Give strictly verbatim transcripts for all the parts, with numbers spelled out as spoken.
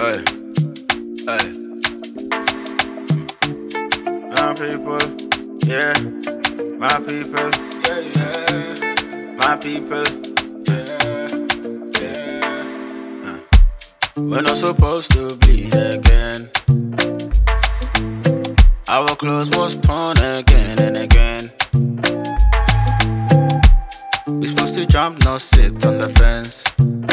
Hey, hey. My people, yeah. My people, yeah, yeah. My people, yeah, yeah. Uh. We're not supposed to bleed again. Our clothes was torn again and again. We supposed to jump, not sit on the fence.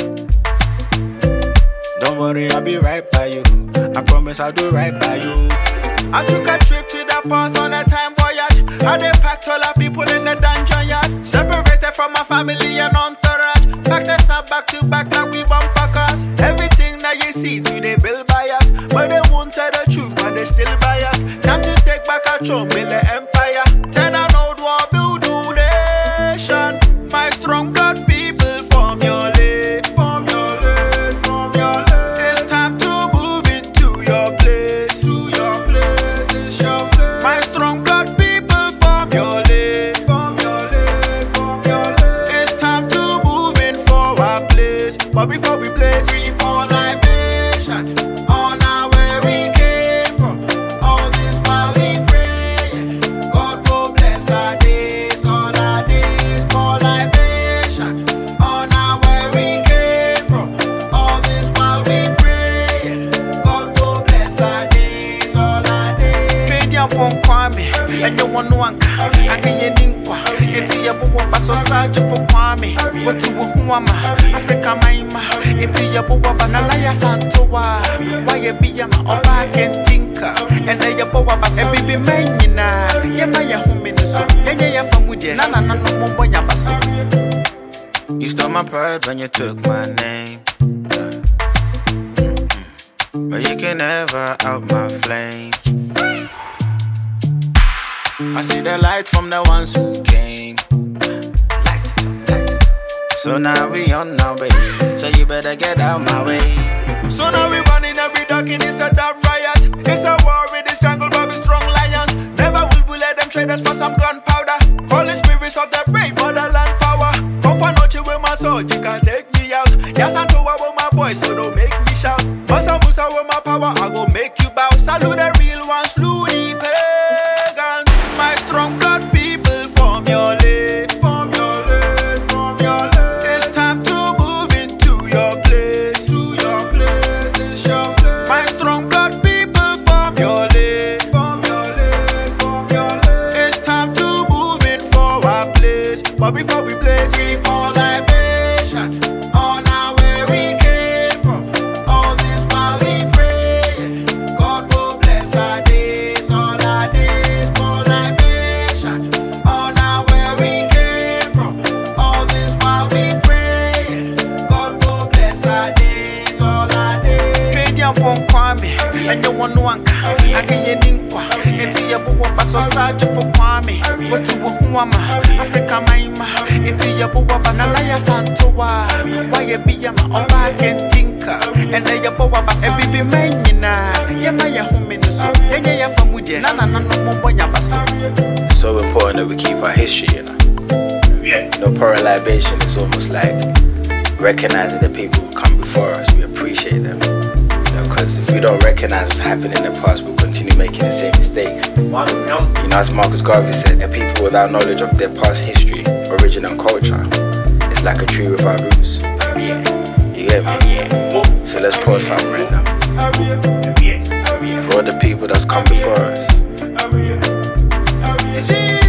Don't worry, I'll be right by you. I promise I'll do right by you. I took a trip to the past on a time voyage. How they packed all our people in the dungeon yard. Separated from my family and entourage. Packed us up back to back like we bumper cars. Everything that you see today built by us. But they won't tell the truth, but they still buy us. Time to take back control, build the empire. Tell an old war, build new nation. My strong blood people form your lead. Form your lead, form your lead. It's time to move into your place. To your place, it's your place. My strong blood people form your lead. Form your lead, form your lead. It's time to move in for our place. But before we blaze, we pour libation. Honor where we came from. All this while we pray. God will bless our days. All our days, pour libation. Honor where we came from. All this while we pray. God will bless our days. All our days. Trade your phone, Kwame. And you want no anchor. I can you think what? Into your book, but so sad for Kwame. What you want, Africa, Maima. Into your book, but Nalaya Santoa. Why you be a man or back and tinker? And then your boy, but a baby man, you know. Yamaya home in the soup. Yaya family, Nana, no more boy, Yabaso. You stole my pride when you took my name. But you can never out my flame. I see the light from the ones who came. Light it up, light it up. So now we on our way. So you better get out my way. So now we running every dog in it's a damn riot. It's a war in this jungle, but we strong lions. Never will we let them trade us for some gunpowder. Calling spirits of the brave motherland power. Come for noche with my sword, you can't take me out. Yes, I told with my voice, so don't make me shout. Masa Musa with my power, I go make you bow. Salute the real ones, slew the pagans. My strong blood people form your lead. Form your lead, form your lead. It's time to move into your place. To your place, it's your place. My strong blood people form your lead. Form your lead, form your lead. It's time to move in for our place. But before we blaze, we pour libation. Honor where we came from. All this while we pray. God will bless our days. All our days, pour libation. Honor where we came from. All this while we pray. God will bless our days. All our days. Trade your phone, Kwame. And you want no anchor. I can you think what? Into your book, but so sad for Kwame. What you want, Africa, Maima. Into your book, but Nalaya Santoa. Why you be a man or back and tinker? And then your boy, but every be man, you know. Yamaya home in the soup. And ya family, Nana, no more boy, Yabaso. It's so important that we keep our history, you know. Yeah. You know, pouring libation is almost like recognizing the people who come before us. We appreciate them. You know, because if we don't recognize what's happened in the past, we'll continue making the same mistakes. You know, as Marcus Garvey said, the people without knowledge of their past history, origin and culture, it's like a tree without roots. You get me? So let's pour something right now. For all the people that's come before us.